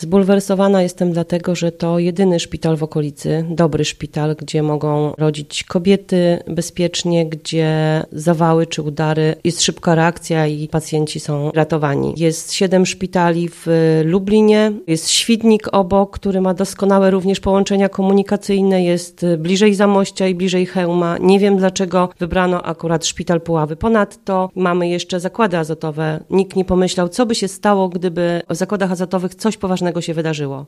Zbulwersowana jestem dlatego, że to jedyny szpital w okolicy, dobry szpital, gdzie mogą rodzić kobiety bezpiecznie, gdzie zawały czy udary, jest szybka reakcja i pacjenci są ratowani. Jest 7 szpitali w Lublinie, jest Świdnik obok, który ma doskonałe również połączenia komunikacyjne, jest bliżej Zamościa i bliżej Chełma. Nie wiem, dlaczego wybrano akurat szpital Puławy. Ponadto mamy jeszcze zakłady azotowe. Nikt nie pomyślał, co by się stało, gdyby w zakładach azotowych coś poważnego się wydarzyło.